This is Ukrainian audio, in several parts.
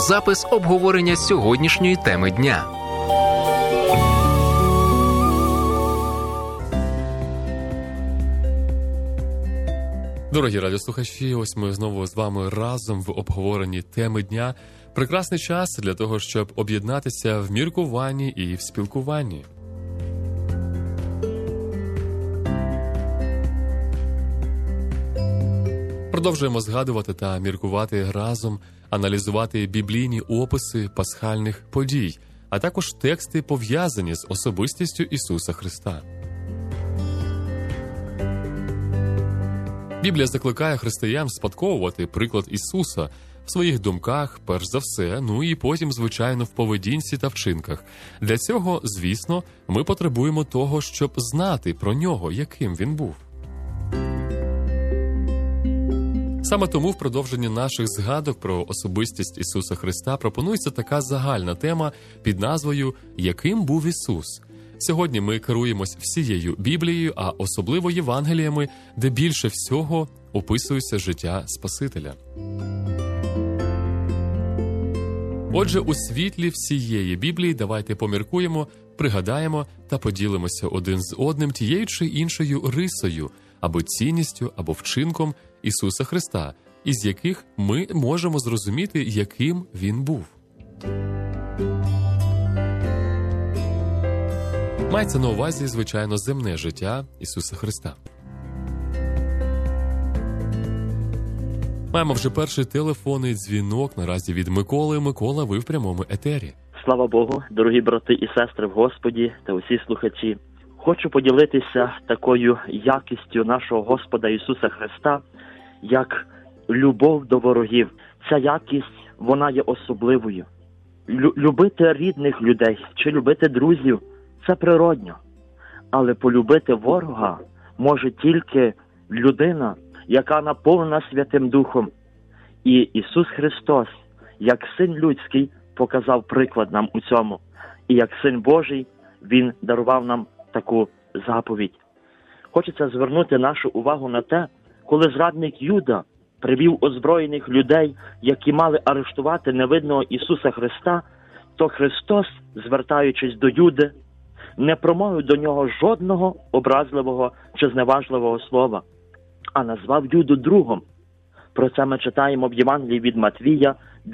запис обговорення сьогоднішньої теми дня. Дорогі радіослухачі, ось ми знову з вами разом в обговоренні теми дня. Прекрасний час для того, щоб об'єднатися в міркуванні і в спілкуванні. Продовжуємо згадувати та міркувати разом, аналізувати біблійні описи пасхальних подій, а також тексти, пов'язані з особистістю Ісуса Христа. Біблія закликає християн спадковувати приклад Ісуса в своїх думках, перш за все, і потім, звичайно, в поведінці та вчинках. Для цього, звісно, ми потребуємо того, щоб знати про Нього, яким Він був. Саме тому в продовженні наших згадок про особистість Ісуса Христа пропонується така загальна тема під назвою «Яким був Ісус?». Сьогодні ми керуємось всією Біблією, а особливо Євангеліями, де більше всього описується життя Спасителя. Отже, у світлі всієї Біблії давайте поміркуємо, пригадаємо та поділимося один з одним тією чи іншою рисою, або цінністю, або вчинком Ісуса Христа, із яких ми можемо зрозуміти, яким Він був. Мається на увазі, звичайно, земне життя Ісуса Христа. Маємо вже перший телефонний дзвінок наразі від Миколи. Микола, ви в прямому етері. Слава Богу, дорогі брати і сестри в Господі та усі слухачі. Хочу поділитися такою якістю нашого Господа Ісуса Христа, як любов до ворогів. Ця якість, вона є особливою. Любити рідних людей чи любити друзів – це природньо. Але полюбити ворога може тільки людина, яка наповнена Святим Духом. І Ісус Христос, як Син Людський, показав приклад нам у цьому. І як Син Божий, Він дарував нам таку заповідь. Хочеться звернути нашу увагу на те, коли зрадник Юда привів озброєних людей, які мали арештувати невидного Ісуса Христа, то Христос, звертаючись до Юди, не промовив до нього жодного образливого чи зневажливого слова, а назвав Юду другом. Про це ми читаємо в Євангелії від Матвія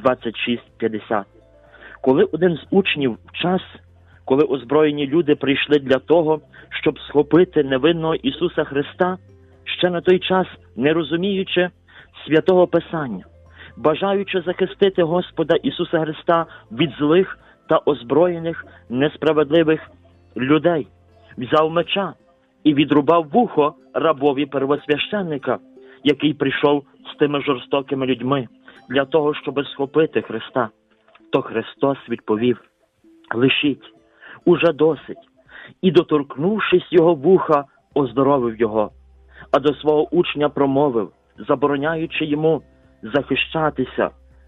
26:50. Коли один з учнів в час, коли озброєні люди прийшли для того, щоб схопити невинного Ісуса Христа, ще на той час не розуміючи Святого Писання, бажаючи захистити Господа Ісуса Христа від злих та озброєних несправедливих людей, взяв меча і відрубав вухо рабові первосвященника, який прийшов з тими жорстокими людьми для того, щоб схопити Христа. То Христос відповів: «Лишіть, уже досить». І, доторкнувшись його вуха, оздоровив його. А до свого учня промовив, забороняючи йому захищатися,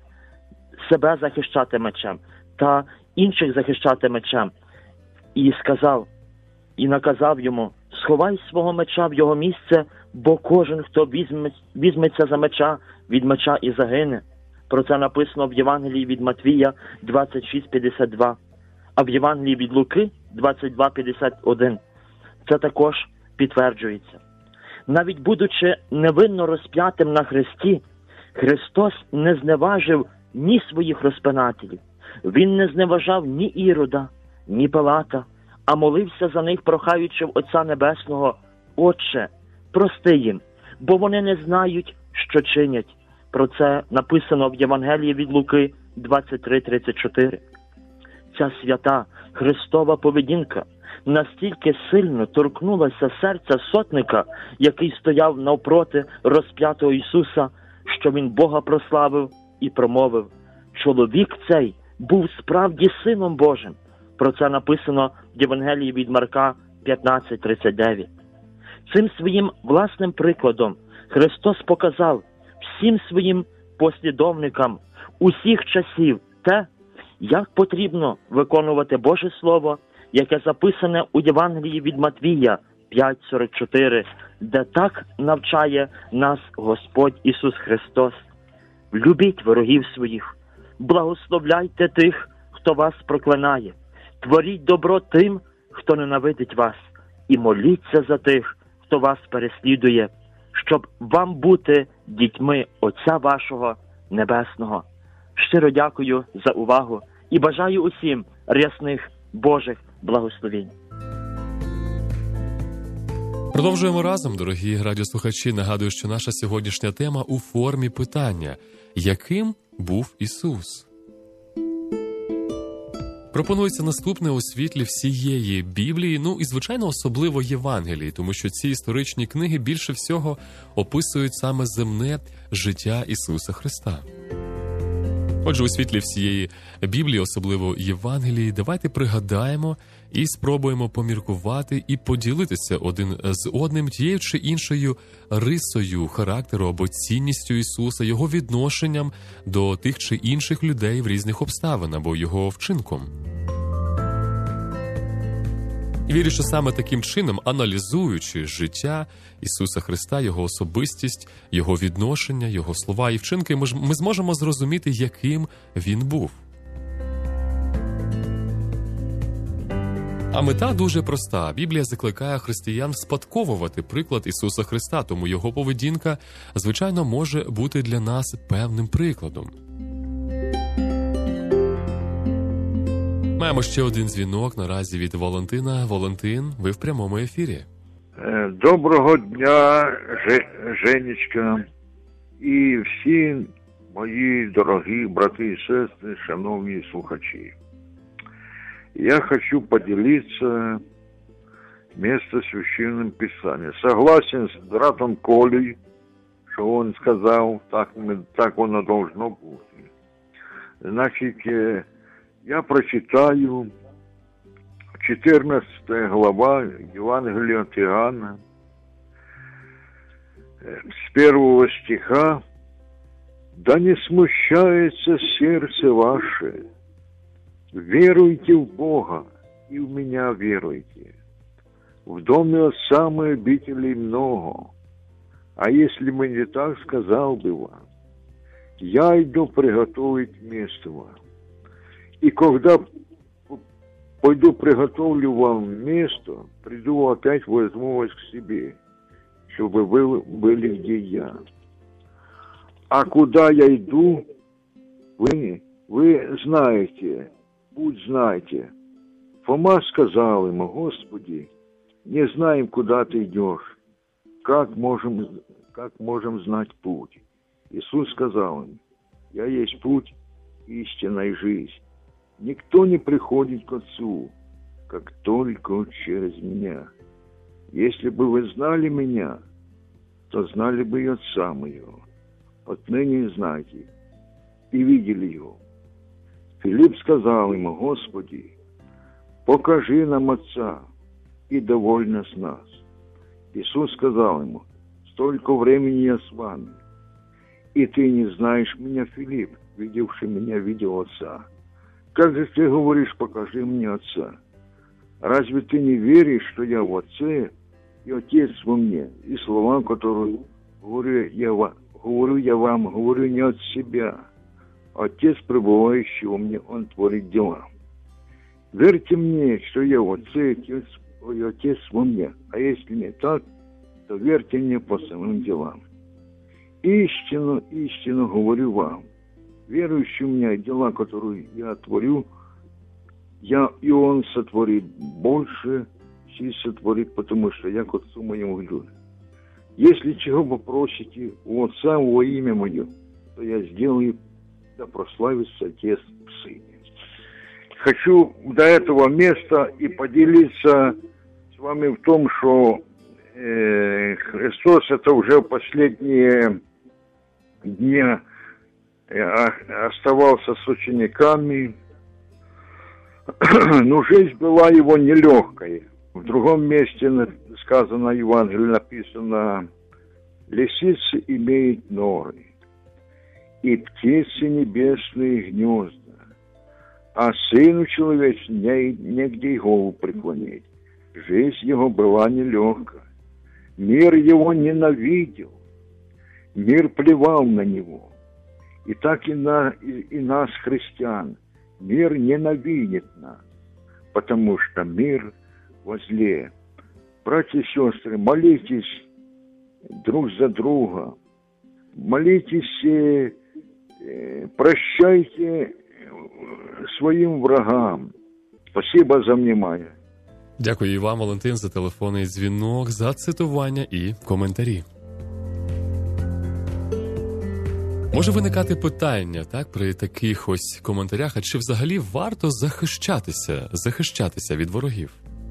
себе захищати мечем та інших захищати мечем. І сказав, і наказав йому: «Сховай свого меча в його місце, бо кожен, хто візьметься за меча, від меча і загине». Про це написано в Євангелії від Матвія 26:52, а в Євангелії від Луки 22:51. Це також підтверджується. Навіть будучи невинно розп'ятим на хресті, Христос не зневажив ні своїх розпинателів. Він не зневажав ні Ірода, ні Пилата, а молився за них, прохаючи в Отця Небесного: «Отче, прости їм, бо вони не знають, що чинять». Про це написано в Євангелії від Луки 23:34. Ця свята Христова поведінка настільки сильно торкнулася серця сотника, який стояв навпроти розп'ятого Ісуса, що він Бога прославив і промовив: «Чоловік цей був справді Сином Божим». Про це написано в Євангелії від Марка 15:39. Цим своїм власним прикладом Христос показав всім своїм послідовникам усіх часів те, як потрібно виконувати Боже Слово, яке записане у Євангелії від Матвія 5:44, де так навчає нас Господь Ісус Христос: «Любіть ворогів своїх, Благословляйте тих, хто вас проклинає. Творіть добро тим, хто ненавидить вас. І моліться за тих, хто вас переслідує, щоб вам бути дітьми Отця вашого Небесного. Щиро дякую за увагу і бажаю усім рясних Божих благословень. Продовжуємо разом, дорогі радіослухачі. Нагадую, що наша сьогоднішня тема у формі питання: яким був Ісус? Пропонується наступне у світлі всієї Біблії, і, звичайно, особливо Євангелії, тому що ці історичні книги більше всього описують саме земне життя Ісуса Христа. Отже, у світлі всієї Біблії, особливо Євангелії, давайте пригадаємо і спробуємо поміркувати і поділитися один з одним тією чи іншою рисою характеру або цінністю Ісуса, Його відношенням до тих чи інших людей в різних обставинах або Його вчинком. І вірю, що саме таким чином, аналізуючи життя Ісуса Христа, Його особистість, Його відношення, Його слова і вчинки, ми зможемо зрозуміти, яким Він був. А мета дуже проста. Біблія закликає християн спадковувати приклад Ісуса Христа, тому Його поведінка, звичайно, може бути для нас певним прикладом. Маємо ще один дзвінок наразі від Валентина. Валентин, ви в прямому ефірі. Доброго дня, Женечка, і всі мої дорогі брати і сестри, шановні слухачі. Я хочу поделиться место Священным Писанием. Согласен с братом Колей, что он сказал, так оно должно быть. Значит, я прочитаю 14 глава Евангелия от Иоанна, с 1 стиха. «Да не смущается сердце ваше, веруйте в Бога, и в меня веруйте. В доме Отца моей обителей много, а если бы не так, сказал бы вам, я иду приготовить место вам. И когда пойду приготовлю вам место, приду опять возьму вас к себе, чтобы вы были где я. А куда я иду, вы знаете, путь знаете». Фома сказал ему: «Господи, не знаем, куда ты идешь. Как можем знать путь?» Иисус сказал им: «Я есть путь, истина и жизнь. Никто не приходит к Отцу, как только через меня. Если бы вы знали меня, то знали бы и Отца моего. Отныне знаете и видели его». Филипп сказал ему: «Господи, покажи нам Отца, и довольно с нас». Иисус сказал ему: «Столько времени я с вами, и ты не знаешь меня, Филипп, видевший меня, видел Отца. Как же ты говоришь: покажи мне Отца? Разве ты не веришь, что я в Отце, и Отец во мне, и слова, которые говорю я вам, говорю не от себя. Отец, пребывающий во мне, Он творит дела. Верьте мне, что я в Отце, и Отец во мне. А если не так, то верьте мне по самым делам. Истину, истину говорю вам. Верующий в меня, дела, которые я творю, и Он сотворит больше, все сотворит, потому что я к Отцу моему иду. Если чего попросите у Отца во имя Мое, то я сделаю, да прославится Отец в Сыне». Хочу до этого места и поделиться с вами в том, что Христос это уже в последние дни оставался с учениками, но жизнь была его нелегкая. В другом месте сказано, в Евангелии написано: «Лисицы имеют норы, и птицы небесные гнезда, а Сыну Человечному негде и голову преклонить. Жизнь его была нелегкая. Мир его ненавидел, мир плевал на него, И так и нас, христиан, мир ненавидит нас, потому что мир возле. Братья и сестры, молитесь друг за друга, молитесь, прощайте своим врагам. Спасибо за внимание. Дякую і вам, Валентин, за телефонний дзвінок, за цитування і коментарі. Може виникати питання, так, при таких ось коментарях, а чи взагалі варто захищатися від ворогів?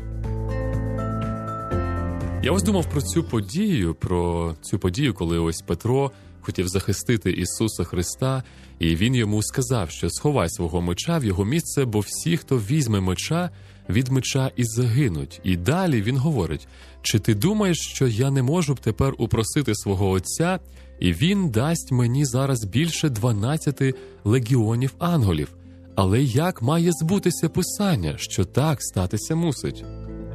Я ось думав про цю подію, коли ось Петро хотів захистити Ісуса Христа, і він йому сказав, що сховай свого меча в його місце, бо всі, хто візьме меча, від меча і загинуть. І далі він говорить, чи ти думаєш, що я не можу б тепер упросити свого Отця, і він дасть мені зараз більше 12 легіонів ангелів? Але як має збутися Писання, що так статися мусить?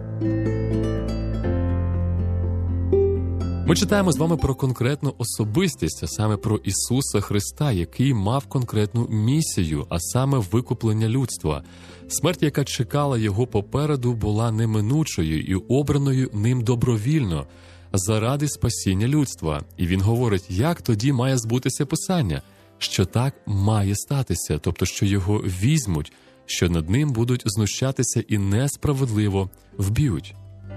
Ми читаємо з вами про конкретну особистість, а саме про Ісуса Христа, який мав конкретну місію, а саме викуплення людства. Смерть, яка чекала його попереду, була неминучою і обраною ним добровільно, заради спасіння людства. І він говорить, як тоді має збутися Писання, що так має статися, тобто, що його візьмуть, що над ним будуть знущатися і несправедливо вб'ють.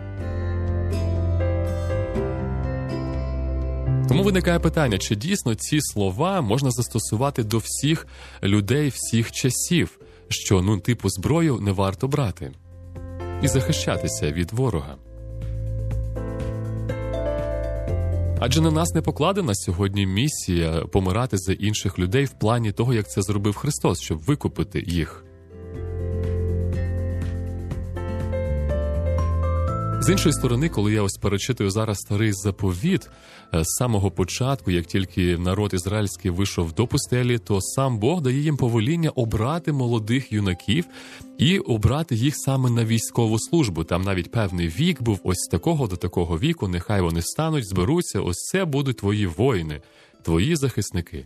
Тому виникає питання, чи дійсно ці слова можна застосувати до всіх людей всіх часів, що, типу, зброю не варто брати і захищатися від ворога. Адже на нас не покладена сьогодні місія помирати за інших людей в плані того, як це зробив Христос, щоб викупити їх. З іншої сторони, коли я ось перечитую зараз Старий Заповіт, з самого початку, як тільки народ ізраїльський вийшов до пустелі, то сам Бог дає їм повеління обрати молодих юнаків і обрати їх саме на військову службу. Там навіть певний вік був, ось з такого до такого віку, нехай вони стануть, зберуться, ось це будуть твої воїни, твої захисники.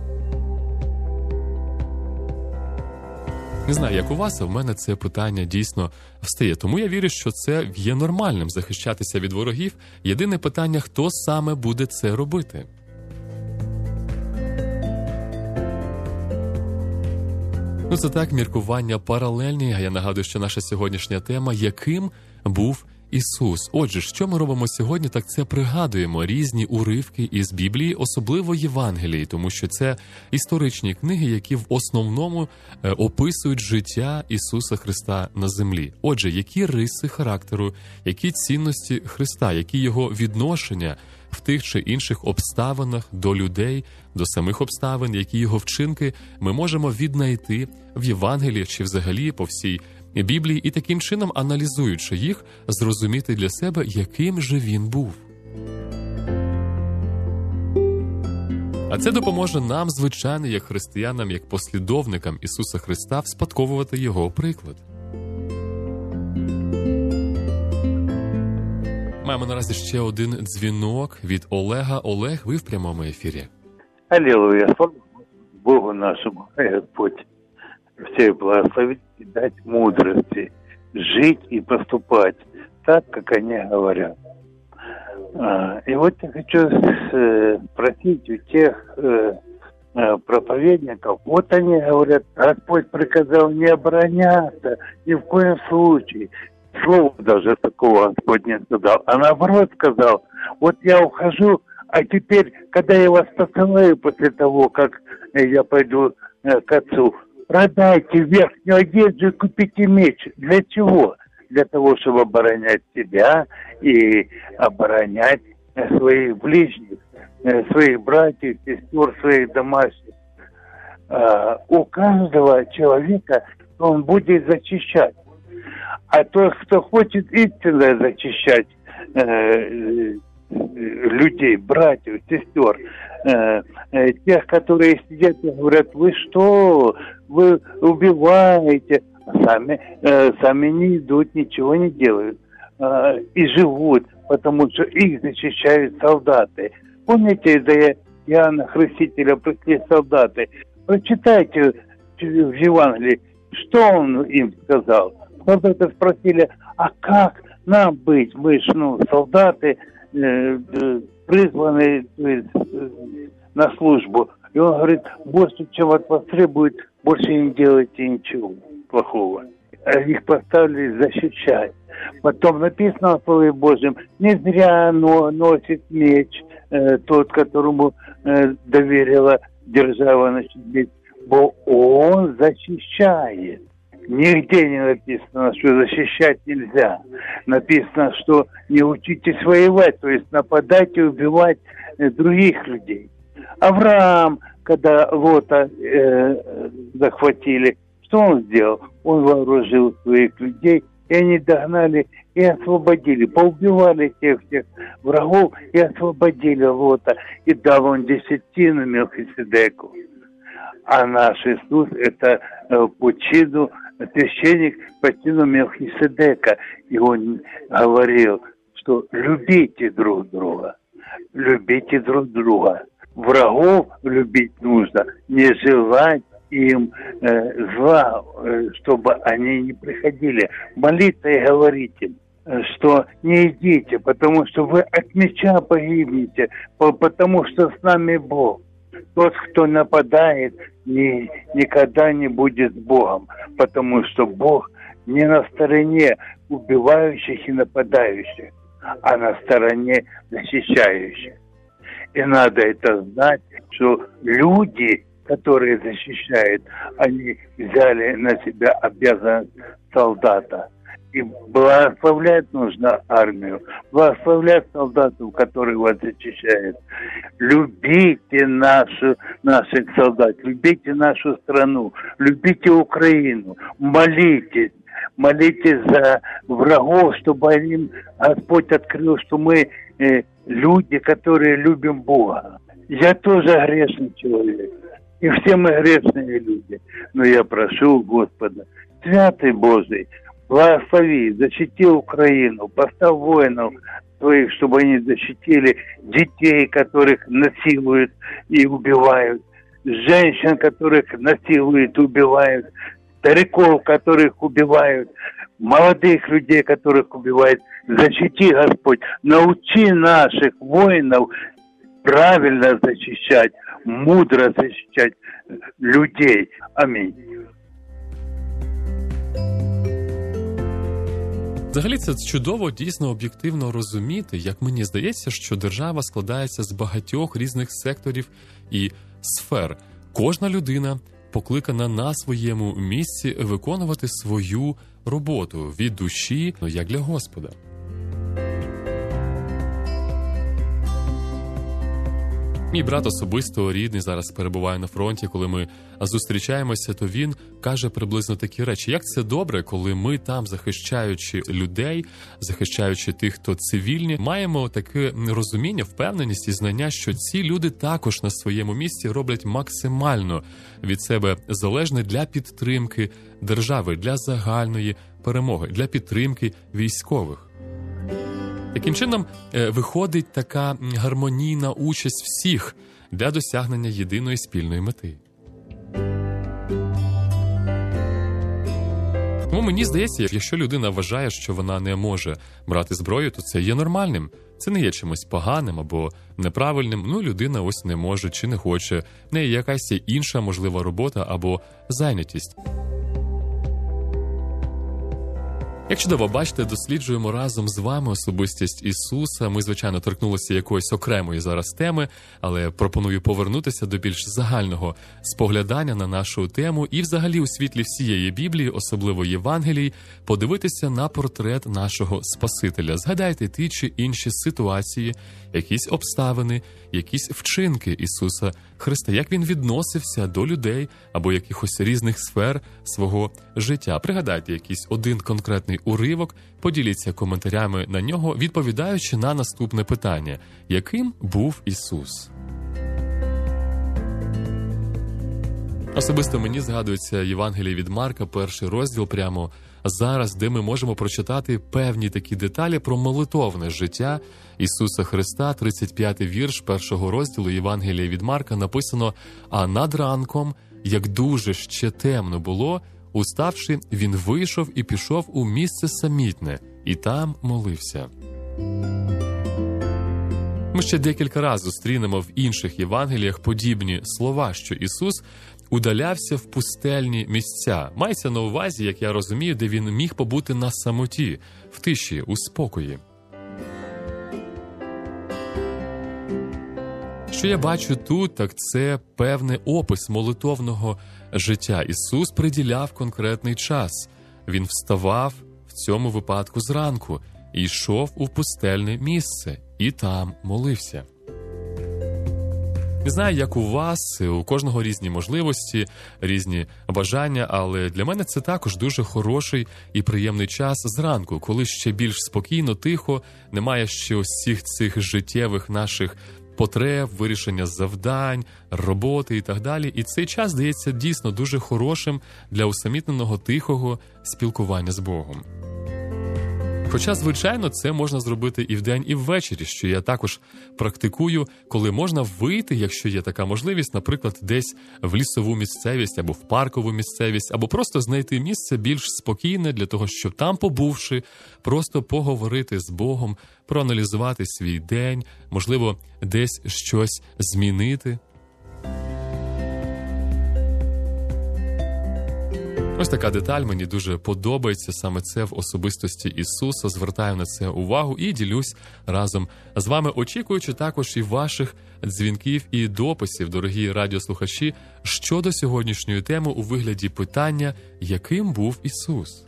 Не знаю, як у вас, а в мене це питання дійсно встає. Тому я вірю, що це є нормальним захищатися від ворогів. Єдине питання, хто саме буде це робити. Це так, міркування паралельні, а я нагадую, що наша сьогоднішня тема – яким був Ісус. Отже, що ми робимо сьогодні, так це пригадуємо різні уривки із Біблії, особливо Євангелії, тому що це історичні книги, які в основному описують життя Ісуса Христа на землі. Отже, які риси характеру, які цінності Христа, які його відношення в тих чи інших обставинах до людей, до самих обставин, які його вчинки ми можемо віднайти в Євангелії чи взагалі по всій Біблії і таким чином, аналізуючи їх, зрозуміти для себе, яким же він був. А це допоможе нам, звичайно, як християнам, як послідовникам Ісуса Христа, вспадковувати його приклад. Маємо наразі ще один дзвінок від Олега. Олег, ви в прямому ефірі. Аллилуйя, слава Богу нашему, Господь, всей благословить и дать мудрости жить и поступать так, как они говорят. И вот я хочу спросить у тех проповедников, вот они говорят, Господь приказал не обороняться ни в коем случае. Слова даже такого Господь не сказал, а наоборот сказал, вот я ухожу, а теперь, когда я вас посылаю после того, как я пойду к Отцу, продайте верхнюю одежду и купите меч. Для чего? Для того, чтобы оборонять себя и оборонять своих ближних, своих братьев, сестер, своих домашних. У каждого человека он будет зачищать. А тот, кто хочет истинно зачищать людей, братьев, сестер, тех, которые сидят и говорят, вы что, вы убиваете, сами не идут, ничего не делают и живут, потому что их защищают солдаты. Помните, Иоанна Хрестителя пришли солдаты. Прочитайте в Евангелии, что он им сказал. Солдаты спросили, а как нам быть? Мы ж, солдаты, призваны на службу. И он говорит, больше, чем от вас требует, больше не делайте ничего плохого. Их поставили защищать. Потом написано в Слове Божьем, не зря носит меч тот, которому доверила держава носить меч, бо он защищает. Нигде не написано, что защищать нельзя. Написано, что не учитесь воевать, то есть нападать и убивать других людей. Авраам, когда Лота захватили, что он сделал? Он вооружил своих людей, и они догнали и освободили, поубивали всех врагов и освободили Лота, и дал он десятину Мелхиседеку. А наш Иисус – это по чину, священник по чину Мелхиседека. И он говорил, что любите друг друга, любите друг друга. Врагов любить нужно, не желать им зла, чтобы они не приходили. Молиться и говорить им, что не идите, потому что вы от меча погибнете, потому что с нами Бог. Тот, кто нападает, никогда не будет с Богом, потому что Бог не на стороне убивающих и нападающих, а на стороне защищающих. И надо это знать, что люди, которые защищают, они взяли на себя обязанность солдата. И благословлять нужно армию, благословлять солдатов, которые вас защищают. Любите наших солдат, любите нашу страну, любите Украину, молитесь за врагов, чтобы им Господь открыл, что мы люди, которые любим Бога. Я тоже грешный человек, и все мы грешные люди, но я прошу Господа, Святый Божий, благослови, защити Украину, поставь воинов своих, чтобы они защитили детей, которых насилуют и убивают, женщин, которых насилуют и убивают, стариков, которых убивают, молодых людей, которых убивают. Защити, Господь, научи наших воинов правильно защищать, мудро защищать людей. Аминь. Взагалі це чудово дійсно об'єктивно розуміти, як мені здається, що держава складається з багатьох різних секторів і сфер. Кожна людина покликана на своєму місці виконувати свою роботу від душі, як для Господа. Мій брат особисто рідний зараз перебуває на фронті. Коли ми зустрічаємося, то він каже приблизно такі речі. Як це добре, коли ми там, захищаючи людей, захищаючи тих, хто цивільні, маємо таке розуміння, впевненість і знання, що ці люди також на своєму місці роблять максимально від себе залежне для підтримки держави, для загальної перемоги, для підтримки військових. Таким чином, виходить така гармонійна участь всіх для досягнення єдиної спільної мети. Тому мені здається, якщо людина вважає, що вона не може брати зброю, то це є нормальним. Це не є чимось поганим або неправильним. Людина ось не може чи не хоче. В неї якась є інша можлива робота або зайнятість. Як чудово, бачите, досліджуємо разом з вами особистість Ісуса. Ми, звичайно, торкнулися якоїсь окремої зараз теми, але пропоную повернутися до більш загального споглядання на нашу тему і взагалі у світлі всієї Біблії, особливо Євангелій, подивитися на портрет нашого Спасителя. Згадайте ті чи інші ситуації, якісь обставини, якісь вчинки Ісуса Христа, як Він відносився до людей або якихось різних сфер свого життя. Пригадайте якийсь один конкретний уривок, поділіться коментарями на нього, відповідаючи на наступне питання. Яким був Ісус? Особисто мені згадується Євангеліє від Марка, 1 розділ прямо зараз, де ми можемо прочитати певні такі деталі про молитовне життя Ісуса Христа. 35-й вірш 1 розділу Євангелія від Марка написано: «А над ранком, як дуже ще темно було, уставши, він вийшов і пішов у місце самітне, і там молився». Ми ще декілька разів зустрінемо в інших Євангеліях подібні слова, що Ісус удалявся в пустельні місця. Мається на увазі, як я розумію, де він міг побути на самоті, в тиші, у спокої. Що я бачу тут, так це певний опис молитовного життя. Ісус приділяв конкретний час. Він вставав в цьому випадку зранку і йшов у пустельне місце, і там молився. Не знаю, як у вас, у кожного різні можливості, різні бажання, але для мене це також дуже хороший і приємний час зранку, коли ще більш спокійно, тихо, немає ще усіх цих життєвих наших потреб, вирішення завдань, роботи і так далі. І цей час здається дійсно дуже хорошим для усамітненого тихого спілкування з Богом. Хоча, звичайно, це можна зробити і вдень, і ввечері, що я також практикую, коли можна вийти, якщо є така можливість, наприклад, десь в лісову місцевість або в паркову місцевість, або просто знайти місце більш спокійне для того, щоб там, побувши, просто поговорити з Богом, проаналізувати свій день, можливо, десь щось змінити. Ось така деталь мені дуже подобається, саме це в особистості Ісуса, звертаю на це увагу і ділюсь разом з вами, очікуючи також і ваших дзвінків і дописів, дорогі радіослухачі, щодо сьогоднішньої теми у вигляді питання «Яким був Ісус?».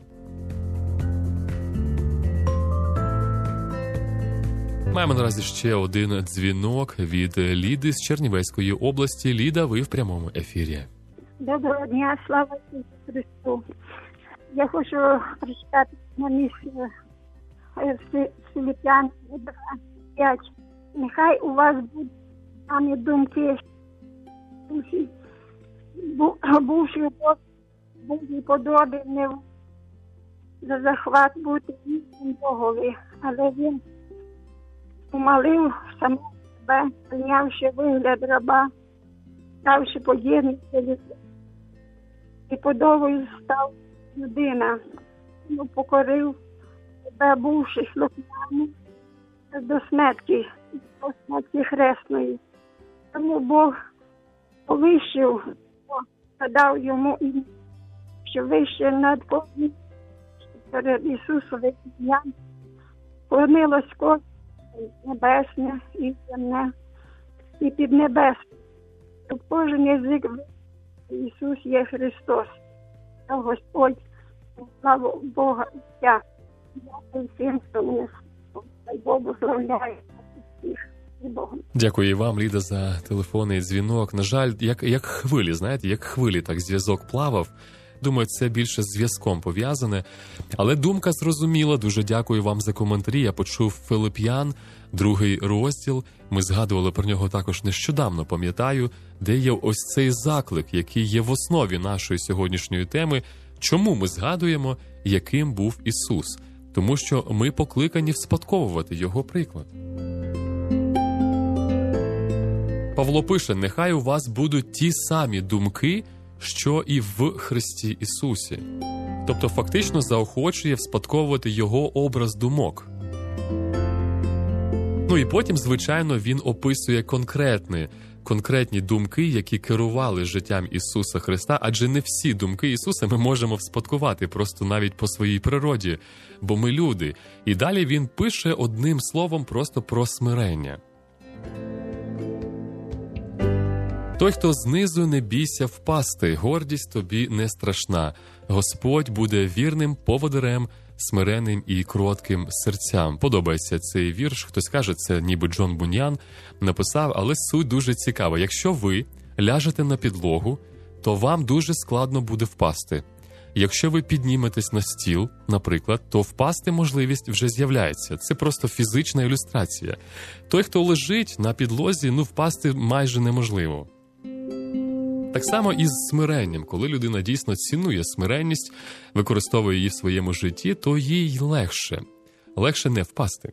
Маємо наразі ще один дзвінок від Ліди з Чернівецької області. Ліда, ви в прямому ефірі. Доброго дня, слава Ісусу Христу. Я хочу прочитати на місці Филип'ян 2:5. Нехай у вас будуть самі думки, бувши в Божій подобі, не за захват бути вічним Богові, але він умалив самого себе, прийнявши вигляд раба, ставши подібним і подобою став людина, покорив себе, бувши слухняним до смерті хресної. Тому Бог повищив, дав йому ім'я, що вище над кожним, перед Ісусовим ім'ям склонилось кожне небесне і земне, і піднебесне, щоб кожен язик Ісус є Христос, а Господь, слава Бога, Отця, дякую всім, що мене слухає, Бог благословляє всіх з Богом. Дякую і вам, Ліда, за телефонний дзвінок. На жаль, як хвилі, знаєте, як хвилі так зв'язок плавав. Думаю, це більше з зв'язком пов'язане. Але думка зрозуміла. Дуже дякую вам за коментарі. Я почув Филип'ян, 2-й розділ. Ми згадували про нього також нещодавно, пам'ятаю, де є ось цей заклик, який є в основі нашої сьогоднішньої теми. Чому ми згадуємо, яким був Ісус? Тому що ми покликані вспадковувати Його приклад. Павло пише: «Нехай у вас будуть ті самі думки, що і в Христі Ісусі». Тобто фактично заохочує вспадковувати Його образ думок. Ну і потім, звичайно, він описує конкретні думки, які керували життям Ісуса Христа, адже не всі думки Ісуса ми можемо вспадкувати, просто навіть по своїй природі, бо ми люди. І далі він пише одним словом просто про смирення. «Той, хто знизу, не бійся впасти, гордість тобі не страшна. Господь буде вірним поводирем, смиренним і кротким серцям». Подобається цей вірш. Хтось каже, це ніби Джон Буньян написав, але суть дуже цікава. Якщо ви ляжете на підлогу, то вам дуже складно буде впасти. Якщо ви підніметесь на стіл, наприклад, то впасти можливість вже з'являється. Це просто фізична ілюстрація. Той, хто лежить на підлозі, впасти майже неможливо. Так само і з смиренням. Коли людина дійсно цінує смиренність, використовує її в своєму житті, то їй легше не впасти.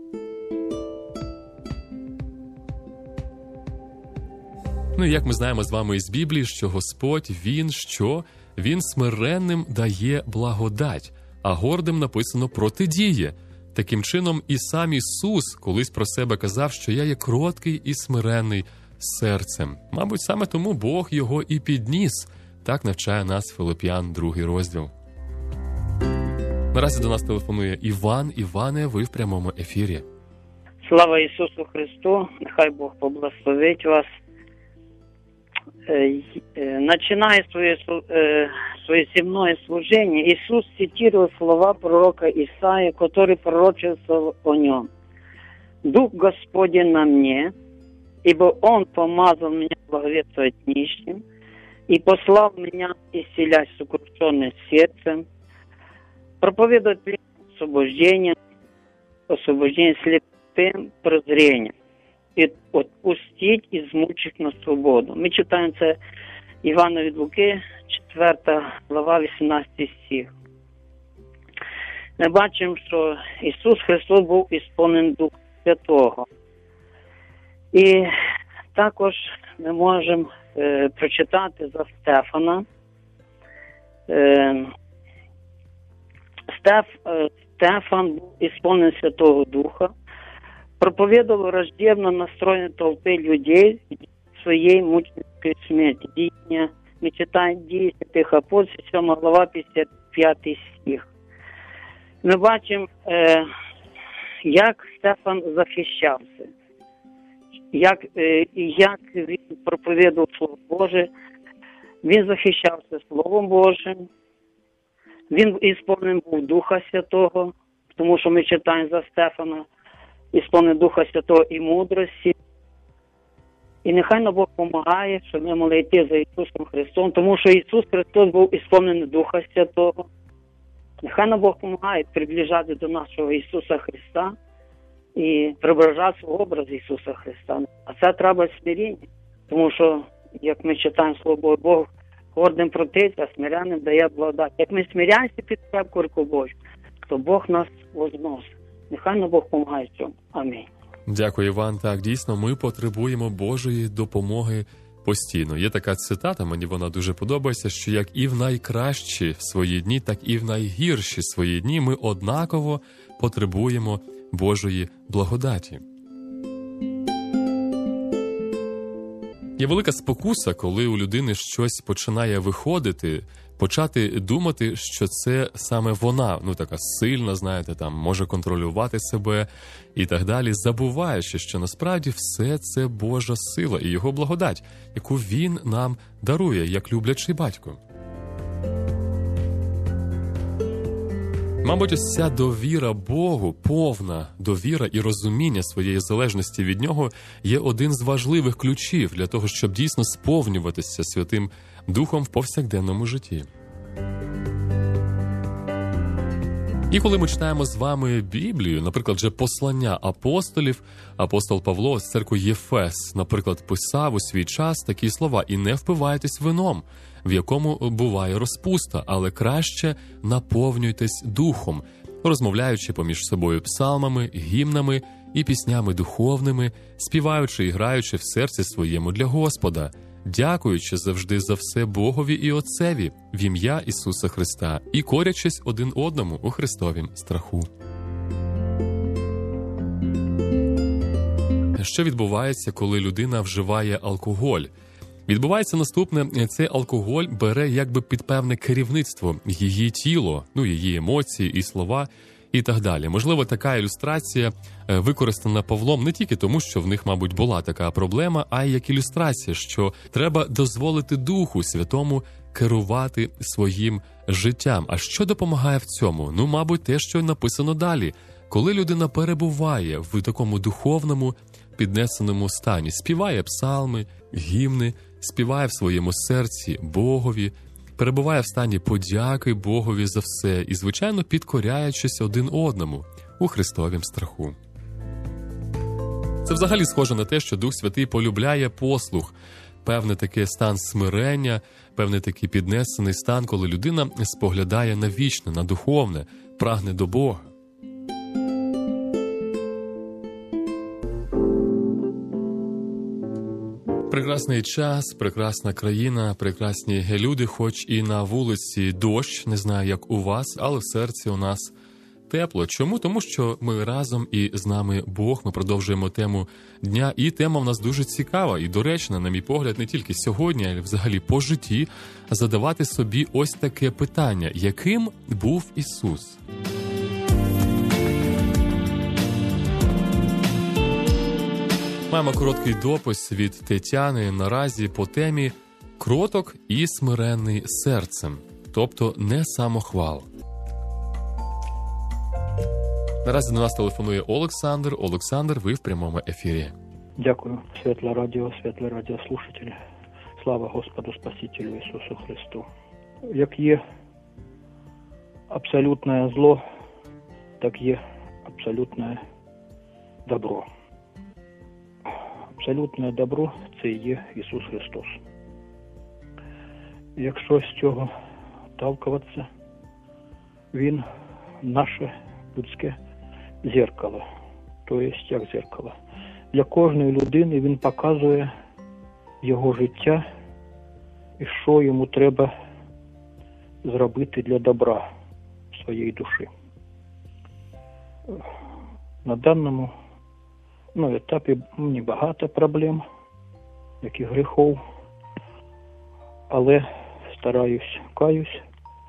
Ну і як ми знаємо з вами із Біблії, що Господь, Він смиренним дає благодать, а гордим написано протидіє. Таким чином і сам Ісус колись про себе казав, що я є кроткий і смиренний серцем. Мабуть, саме тому Бог його і підніс. Так навчає нас Филип'ян 2 розділ. Наразі до нас телефонує Іван. Іване, ви в прямому ефірі. Слава Ісусу Христу, нехай Бог поблагословить вас. Начиная свое земное служение, Иисус цитировал слова пророка Исаии, который пророчествовал о нем. «Дух Господень на мне, ибо Он помазал меня благовествовать нищим, и послал меня исцелять сокрушенным сердцем, проповедовать освобождение слепым прозрением, и отпустить измучених на свободу». Ми читаємо це Івана від Луки, 4 глава, 18 стих. Ми бачимо, що Ісус Христос був ісполнений Духа Святого. І також ми можемо прочитати за Стефана. Стефан був ісполнений Святого Духа, проповедовал враждебно настроенной толпе людей своей мученической смерти. Мы читаем Дії святих апостолів, 7 глава, 55 стих. Ми бачимо, як Стефан захищався, як він проповідував Слово Боже. Він захищався Словом Божим, він ісполнений був Духа Святого, тому що ми читаємо за Стефана, ісполнений Духа Святого і мудрості. І нехай нам Бог допомагає, щоб ми могли йти за Ісусом Христом, тому що Ісус Христос був ісполнений Духа Святого. Нехай нам Бог допомагає приближати до нашого Ісуса Христа і преображати образ Ісуса Христа. А це треба смиріння, тому що, як ми читаємо Слово Боже, Бог гордим протиться, а смиряним дає благодать. Як ми смиряємося під крепку руку Божу, то Бог нас возносить. Нехай нам Бог допомагає в цьому. Амінь. Дякую, Іван. Так, дійсно, ми потребуємо Божої допомоги постійно. Є така цитата, мені вона дуже подобається, що як і в найкращі свої дні, так і в найгірші свої дні ми однаково потребуємо Божої благодаті. Є велика спокуса, коли у людини щось починає виходити, почати думати, що це саме вона, така сильна, знаєте, там, може контролювати себе і так далі, забуваючи, що насправді все це Божа сила і Його благодать, яку Він нам дарує, як люблячий батько. Мабуть, ось ця довіра Богу, повна довіра і розуміння своєї залежності від Нього є один з важливих ключів для того, щоб дійсно сповнюватися Святим Духом в повсякденному житті. І коли ми читаємо з вами Біблію, наприклад, же послання апостолів, апостол Павло з церкви Єфес, наприклад, писав у свій час такі слова: «І не впивайтесь вином, в якому буває розпуста, але краще наповнюйтесь духом, розмовляючи поміж собою псалмами, гімнами і піснями духовними, співаючи і граючи в серці своєму для Господа, дякуючи завжди за все Богові і Отцеві в ім'я Ісуса Христа і корячись один одному у Христовім страху». Що відбувається, коли людина вживає алкоголь? Відбувається наступне: цей алкоголь бере якби під певне керівництво її тіло, її емоції і слова і так далі. Можливо, така ілюстрація використана Павлом не тільки тому, що в них, мабуть, була така проблема, а й як ілюстрація, що треба дозволити Духу Святому керувати своїм життям. А що допомагає в цьому? Мабуть, те, що написано далі. Коли людина перебуває в такому духовному, піднесеному стані, співає псалми, гімни, співає в своєму серці Богові, перебуває в стані подяки Богові за все і, звичайно, підкоряючись один одному у Христовім страху. Це взагалі схоже на те, що Дух Святий полюбляє послух, певний такий стан смирення, певний такий піднесений стан, коли людина споглядає на вічне, на духовне, прагне до Бога. Прекрасний час, прекрасна країна, прекрасні люди, хоч і на вулиці дощ, не знаю, як у вас, але в серці у нас тепло. Чому? Тому що ми разом і з нами Бог, ми продовжуємо тему дня, і тема в нас дуже цікава і доречна, на мій погляд, не тільки сьогодні, а й взагалі по житті, задавати собі ось таке питання: яким був Ісус? Маємо короткий допис від Тетяни наразі по темі «Кроток і смиренний серцем», тобто не самохвал. Наразі до нас телефонує Олександр. Олександр, ви в прямому ефірі. Дякую. Світле радіослушателі. Слава Господу Спасителю Ісусу Христу. Як є абсолютне зло, так є абсолютне добро. Абсолютне добро – це і є Ісус Христос. Якщо з цього талкуватися, Він наше людське зеркало. Тобто, як зеркало. Для кожної людини Він показує його життя і що йому треба зробити для добра своєї душі. На даному етапі мені багато проблем, яких гріхов, але стараюсь, каюсь.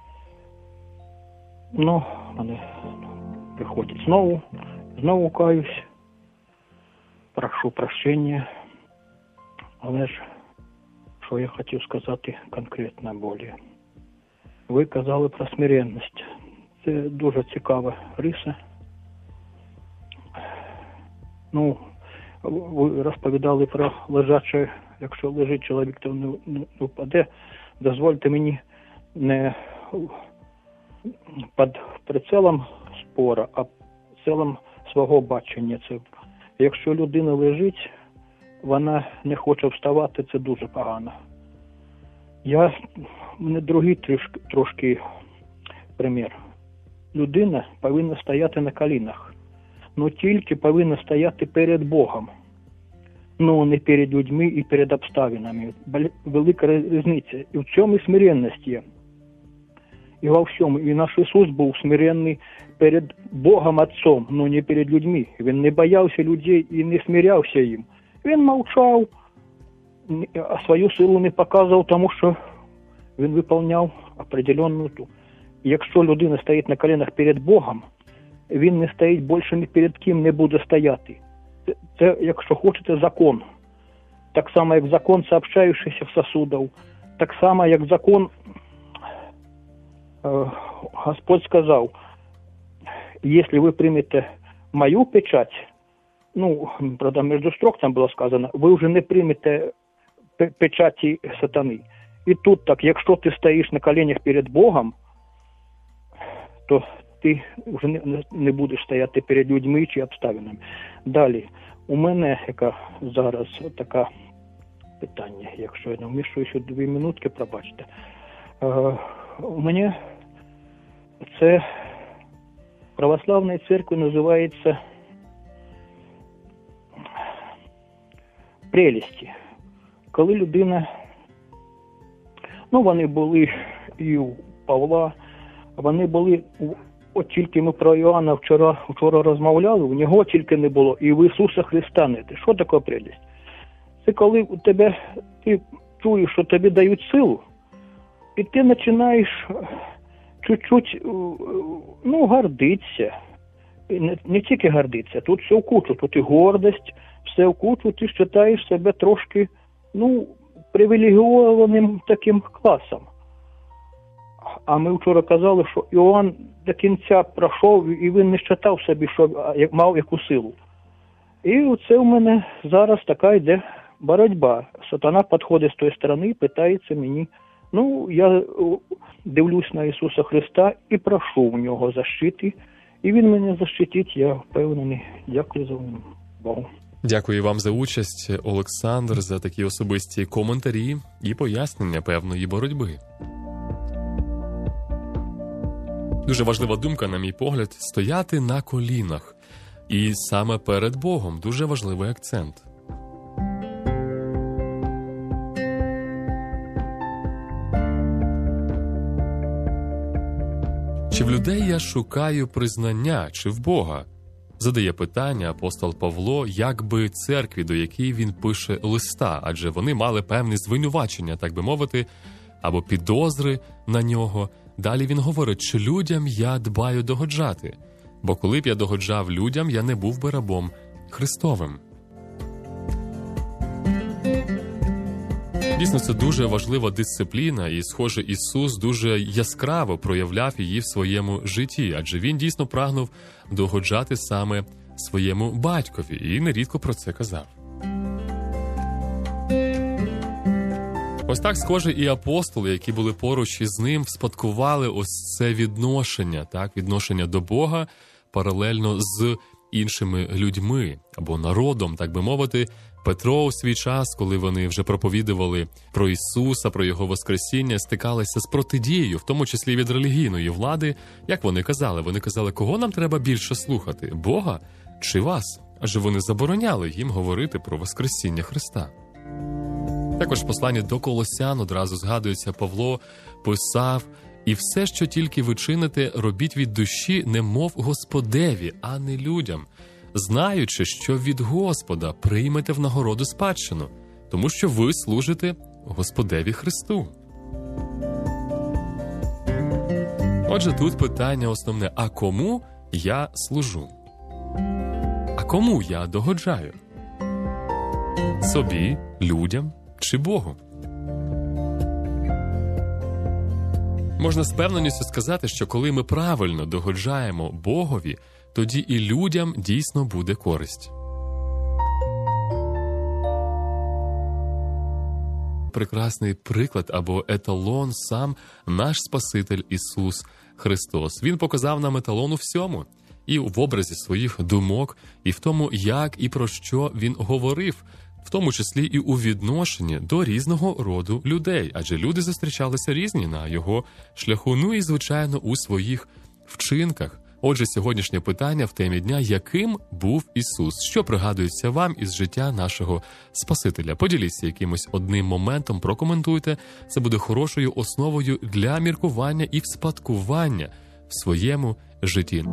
Вони приходять знову каюсь, прошу прощення, але ж, що я хотів сказати конкретно більше. Ви казали про смиренність. Це дуже цікава риса. Ви розповідали про лежаче, якщо лежить чоловік, то не впаде. Дозвольте мені не під прицелом спора, а прицелом свого бачення. Це, якщо людина лежить, вона не хоче вставати, це дуже погано. У мене другий трошки примір. Людина повинна стояти на колінах. Тільки повинна стояти перед Богом. Не перед людьми і перед обставинами. Велика різниця. І в цьому і смиренність є. І во всьому. І наш Ісус був смиренний перед Богом Отцом, не перед людьми. Він не боявся людей і не смирявся їм. Він мовчав, а свою силу не показував, тому що він виконував определенну ту. Якщо людина стоїть на колінах перед Богом, він не стоїть більше ні перед ким не буде стояти. Це, якщо хочете, закон. Так само, як закон сообщаючихся сосудів. Так само, як закон, Господь сказав, якщо ви приймете мою печать, правда, між строк там було сказано, ви вже не приймете печаті сатани. І тут так, якщо ти стоїш на коленях перед Богом, то ти вже не будеш стояти перед людьми чи обставинами. Далі, у мене яка зараз таке питання, якщо я не вмішую ще 2 минутки, пробачте. У мене це в православній церкві називається прелісті. Коли людина, вони були і у Павла, вони були, от тільки ми про Іоанна вчора розмовляли, у нього тільки не було, і в Ісуса Христа не те. Що таке прелість? Це коли у тебе, ти чуєш, що тобі дають силу, і ти починаєш чуть-чуть, гордитися. Не тільки гордитися, тут все в кучу, тут і гордість, все в кучу, ти вважаєш себе трошки, привілегіованим таким класом. А ми вчора казали, що Іоанн до кінця пройшов, і він не вважав собі, що мав яку силу. І оце у мене зараз така йде боротьба. Сатана підходить з тої сторони і питається мені. Я дивлюсь на Ісуса Христа і прошу в нього защити. І він мене защитить, я впевнений. Дякую за увагу. Дякую вам за участь, Олександр, за такі особисті коментарі і пояснення певної боротьби. Дуже важлива думка, на мій погляд, стояти на колінах. І саме перед Богом дуже важливий акцент. Чи в людей я шукаю признання, чи в Бога? Задає питання апостол Павло, якби церкві, до якої він пише листа, адже вони мали певні звинувачення, так би мовити, або підозри на нього. Далі він говорить, чи людям я дбаю догоджати, бо коли б я догоджав людям, я не був би рабом Христовим. Дійсно, це дуже важлива дисципліна, і, схоже, Ісус дуже яскраво проявляв її в своєму житті, адже Він дійсно прагнув догоджати саме своєму батькові, і нерідко про це казав. Ось так, схоже, і апостоли, які були поруч із ним, вспадкували ось це відношення, так, відношення до Бога паралельно з іншими людьми, або народом, так би мовити. Петро у свій час, коли вони вже проповідували про Ісуса, про Його Воскресіння, стикалися з протидією, в тому числі від релігійної влади. Як вони казали? Вони казали, кого нам треба більше слухати? Бога чи вас? Адже вони забороняли їм говорити про Воскресіння Христа. Також в посланні до Колосян одразу згадується, Павло писав, «І все, що тільки ви чините, робіть від душі, немов Господеві, а не людям, знаючи, що від Господа приймете в нагороду спадщину, тому що ви служите Господеві Христу». Отже, тут питання основне, а кому я служу? А кому я догоджаю? Собі, людям чи Богу? Можна з певненістю сказати, що коли ми правильно догоджаємо Богові, тоді і людям дійсно буде користь. Прекрасний приклад або еталон сам наш Спаситель Ісус Христос. Він показав нам еталон у всьому. І в образі своїх думок, і в тому, як і про що Він говорив, в тому числі і у відношенні до різного роду людей. Адже люди зустрічалися різні на Його шляху, ну і, звичайно, у своїх вчинках. Отже, сьогоднішнє питання в темі дня – яким був Ісус? Що пригадується вам із життя нашого Спасителя? Поділіться якимось одним моментом, прокоментуйте. Це буде хорошою основою для міркування і вспадкування в своєму житті.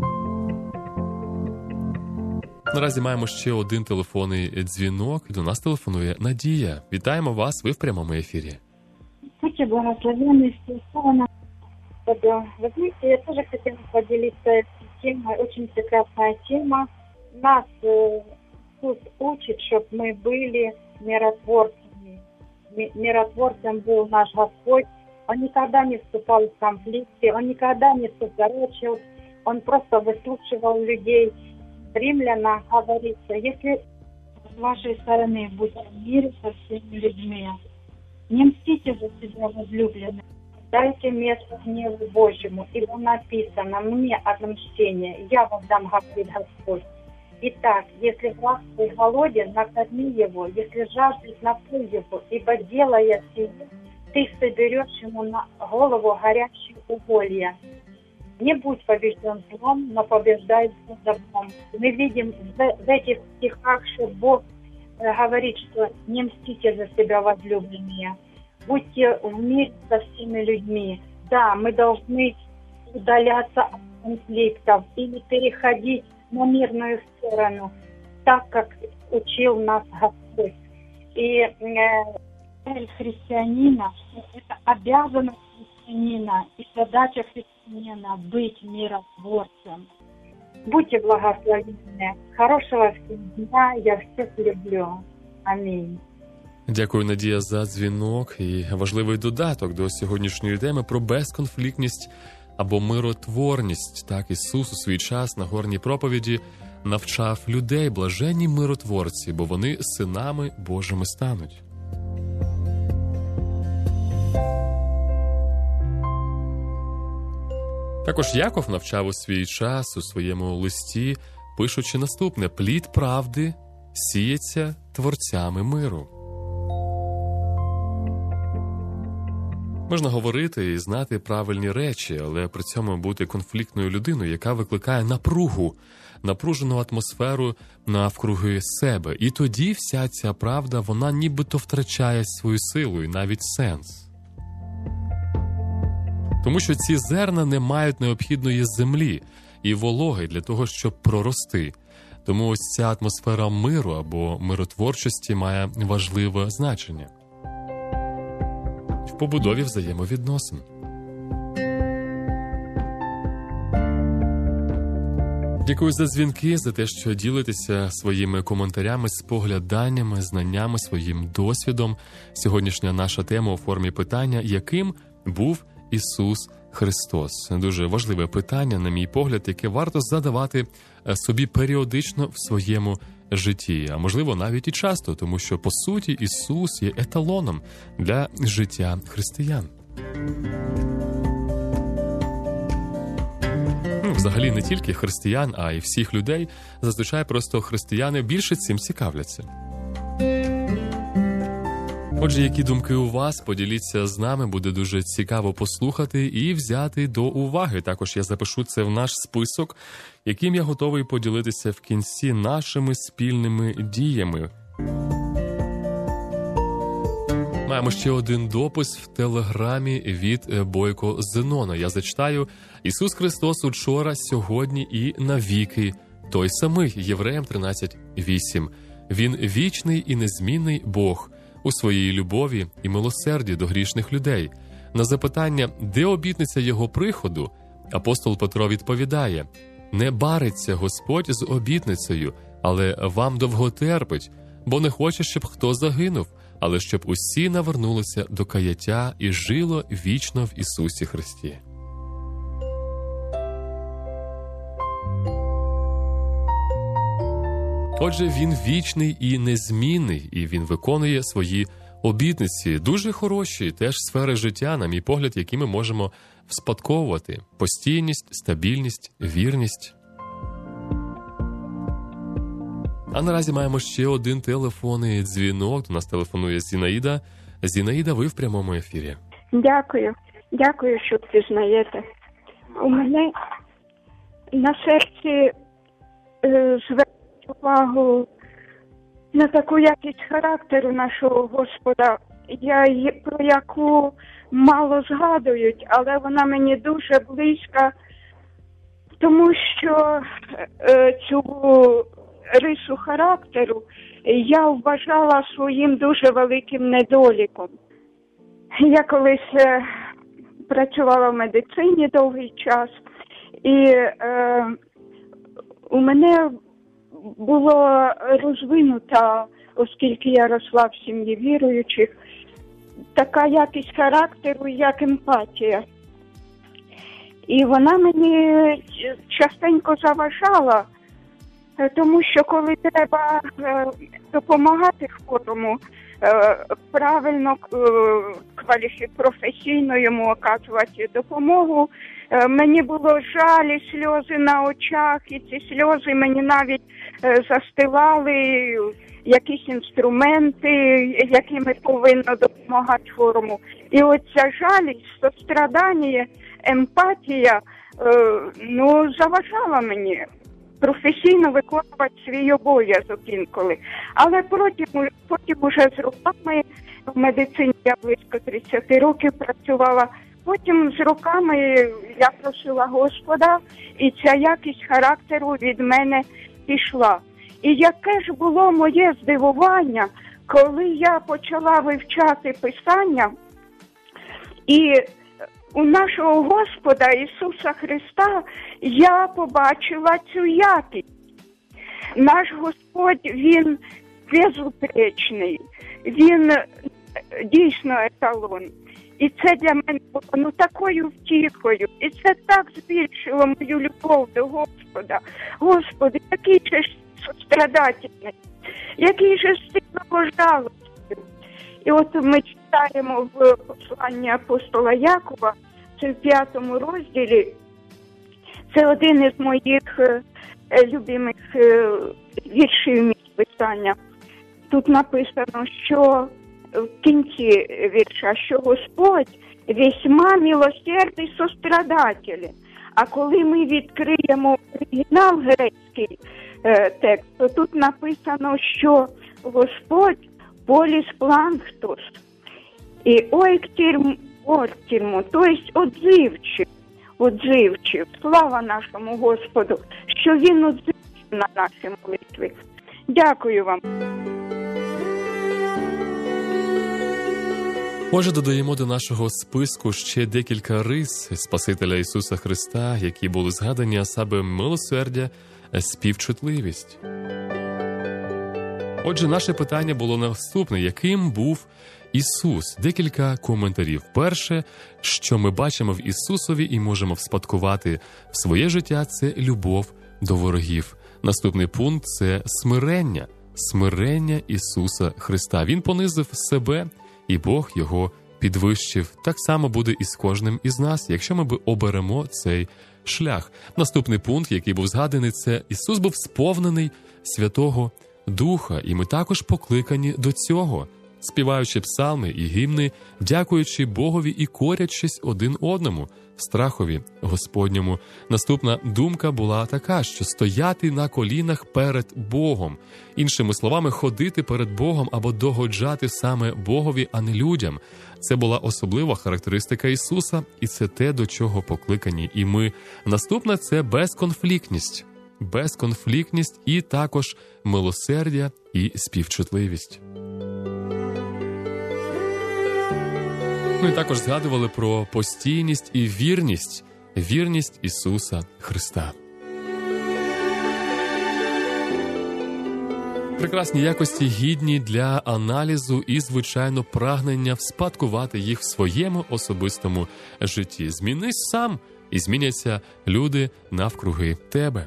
Наразі маємо ще один телефонний дзвінок. До нас телефонує Надія. Вітаємо вас, ви в прямому ефірі. Будьте благословенны, Господа. Вы знаете, я тоже хотела поделиться этой темой. Очень прекрасная тема. Нас Иисус учит, чтобы мы были миротворцами. Миротворцем был наш Господь. Он никогда не вступал в конфликты, он никогда не супорочил, он просто выслушивал людей. Римляна говорится, если с вашей стороны будет мир со всеми людьми, не мстите за себя, возлюбленные, дайте место гневу Божьему, ибо написано, мне отмщение, я вам дам, говорит Господь. Итак, если враг твой голоден, накорми его, если жаждет, напой его, ибо делая сие, ты соберешь ему на голову горячие уголья. Не будь побежден злом, но побеждай добром. Мы видим в этих стихах, что Бог говорит, что не мстите за себя, возлюбленные. Будьте в мире со всеми людьми. Да, мы должны удаляться от конфликтов или переходить на мирную сторону, так, как учил нас Господь. И цель христианина – это обязанность христианина и задача христианина быть миротворцем. Будьте благословенны. Хорошего всем дня. Я всех люблю. Амінь. Дякую, Надія, за дзвінок і важливий додаток до сьогоднішньої теми про безконфліктність або миротворність. Так, Ісус у свій час на горній проповіді навчав людей, блаженні миротворці, бо вони синами Божими стануть. Також Яков навчав у свій час у своєму листі, пишучи наступне: «Плід правди сіється творцями миру. Можна говорити і знати правильні речі, але при цьому бути конфліктною людиною, яка викликає напружену атмосферу навкруги себе. І тоді вся ця правда, вона нібито втрачає свою силу і навіть сенс. Тому що ці зерна не мають необхідної землі і вологи для того, щоб прорости. Тому ось ця атмосфера миру або миротворчості має важливе значення в побудові взаємовідносин. Дякую за дзвінки, за те, що ділитеся своїми коментарями, спогляданнями, знаннями, своїм досвідом. Сьогоднішня наша тема у формі питання, яким був Ісус Христос. Дуже важливе питання, на мій погляд, яке варто задавати собі періодично в своєму житті, а можливо навіть і часто, тому що, по суті, Ісус є еталоном для життя християн. Взагалі не тільки християн, а й всіх людей. Зазвичай просто християни більше цим цікавляться. Отже, які думки у вас? Поділіться з нами, буде дуже цікаво послухати і взяти до уваги. Також я запишу це в наш список, яким я готовий поділитися в кінці нашими спільними діями. Маємо ще один допис в Телеграмі від Бойко Зенона. Я зачитаю: «Ісус Христос учора, сьогодні і навіки той самий». Євреям 13:8. Він вічний і незмінний Бог у своїй любові і милосерді до грішних людей. На запитання, де обітниця його приходу, апостол Петро відповідає: «Не бариться Господь з обітницею, але вам довготерпить, бо не хоче, щоб хто загинув, але щоб усі навернулися до каяття і жило вічно в Ісусі Христі». Отже, він вічний і незмінний, і він виконує свої обітниці. Дуже хороші теж сфери життя, на мій погляд, які ми можемо вспадковувати. Постійність, стабільність, вірність. А наразі маємо ще один телефонний дзвінок. До нас телефонує Зінаїда. Зінаїда, ви в прямому ефірі. Дякую. Дякую, що пізнаєте. У мене на серці звернути увагу на таку якість характеру нашого Господа, про яку мало згадують, але вона мені дуже близька, тому що цю рису характеру я вважала своїм дуже великим недоліком. Я колись працювала в медицині довгий час, і у мене було розвинута, оскільки я росла в сім'ї віруючих, така якість характеру, як емпатія. І вона мені частенько заважала, тому що коли треба допомагати хворому, правильно, професійно йому оказувати допомогу, мені було жаль і сльози на очах, і ці сльози мені навіть застилали якісь інструменти, якими повинно допомагати хворому. І оця жалість, сострадання, емпатія, заважала мені професійно виконувати свій обов'язок інколи. Але потім уже з роками, в медицині я близько 30 років працювала, потім з роками я просила Господа, і ця якість характеру від мене пішла. І яке ж було моє здивування, коли я почала вивчати Писання, і у нашого Господа Ісуса Христа я побачила цю якість. Наш Господь, Він безупречний, Він дійсно еталон. І це для мене було такою втіхою. І це так збільшило мою любов до Господа. Господи, який же сострадательний, який же стигло жалості. І от ми читаємо в посланні апостола Якова, це в 5 розділі. Це один із моїх любимих віршів Писання. Тут написано, що в кінці вірша, що Господь весьма милосердний сострадатель. А коли ми відкриємо оригінал грецький текст, то тут написано, що Господь поліс планктус і ойктірму, тобто отзивчив. Слава нашому Господу, що Він отзивчив на наші молитви. Дякую вам. Отже, додаємо до нашого списку ще декілька рис Спасителя Ісуса Христа, які були згадані, а саме милосердя, співчутливість. Отже, наше питання було наступне. Яким був Ісус? Декілька коментарів. Перше, що ми бачимо в Ісусові і можемо вспадкувати в своє життя, це любов до ворогів. Наступний пункт – це смирення Ісуса Христа. Він понизив себе, і Бог його підвищив. Так само буде і з кожним із нас, якщо ми оберемо цей шлях. Наступний пункт, який був згаданий, це Ісус був сповнений Святого Духа, і ми також покликані до цього, співаючи псалми і гімни, дякуючи Богові і корячись один одному в страхові Господньому. Наступна думка була така, що стояти на колінах перед Богом. Іншими словами, ходити перед Богом або догоджати саме Богові, а не людям. Це була особлива характеристика Ісуса, і це те, до чого покликані і ми. Наступне – це безконфліктність і також милосердя і співчутливість. Ми також згадували про постійність і вірність Ісуса Христа. Прекрасні якості гідні для аналізу і, звичайно, прагнення вспадкувати їх в своєму особистому житті. Змінись сам, і зміняться люди навкруги тебе.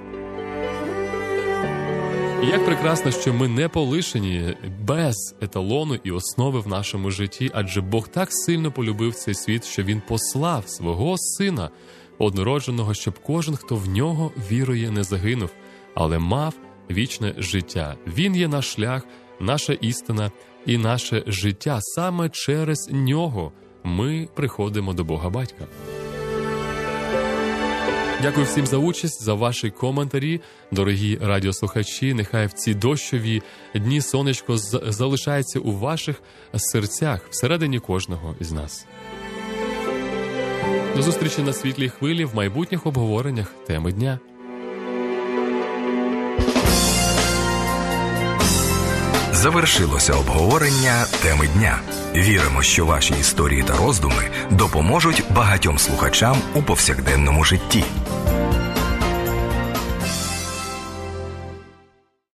І як прекрасно, що ми не полишені без еталону і основи в нашому житті, адже Бог так сильно полюбив цей світ, що Він послав свого Сина однородженого, щоб кожен, хто в Нього вірує, не загинув, але мав вічне життя. Він є наш шлях, наша істина і наше життя. Саме через Нього ми приходимо до Бога Батька. Дякую всім за участь, за ваші коментарі. Дорогі радіослухачі, нехай в ці дощові дні сонечко залишається у ваших серцях, всередині кожного із нас. До зустрічі на світлій хвилі в майбутніх обговореннях теми дня. Завершилося обговорення теми дня. Віримо, що ваші історії та роздуми допоможуть багатьом слухачам у повсякденному житті.